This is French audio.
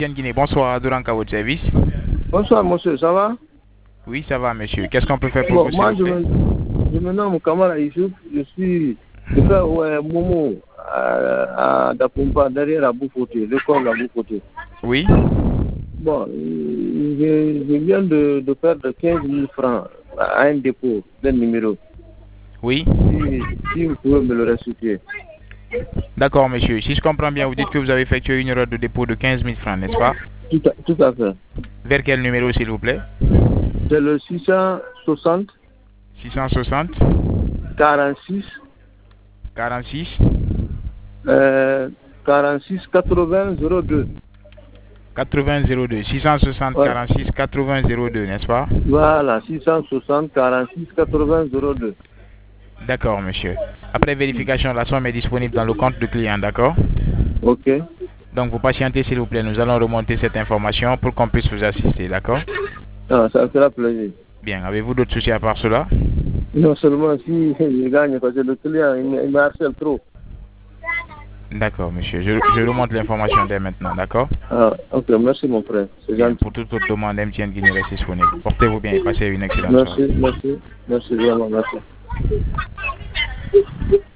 Guinée, bonsoir, Adoranka, votre service. Bonsoir, monsieur, ça va? Oui, ça va, monsieur. Qu'est-ce qu'on peut faire pour Bon, vous, s'il moi, vous plaît? je me nomme Kamara Issouf. Je suis de faire Momo à Dapumpa, derrière la Boufoté, l'école la Boufoté. Oui. Bon, je viens de perdre 15 000 francs à un dépôt d'un numéro. Oui. Si vous pouvez me le restituer. D'accord, monsieur. Si je comprends bien, vous dites que vous avez effectué une erreur de dépôt de 15 000 francs, n'est-ce pas? Tout à fait. Vers quel numéro, s'il vous plaît? C'est le 660 660 46 46 46 80 02. 80 02. 660 Ouais. 46 80 02, n'est-ce pas? Voilà, 660 46 80 02. D'accord, monsieur. Après vérification, la somme est disponible dans le compte du client, d'accord? Ok. Donc, vous patientez, s'il vous plaît. Nous allons remonter cette information pour qu'on puisse vous assister, d'accord? Ah, ça fera plaisir. Bien. Avez-vous d'autres soucis à part cela? Non seulement si je gagne, parce que le client, il me harcèle trop. D'accord, monsieur. Je remonte l'information dès maintenant, d'accord? Ah, ok, merci mon frère. C'est Bien. gentil. Pour toute autre demande, MTN Guinée reste disponible. Portez-vous bien et passez une excellente soirée. Merci, vraiment, merci.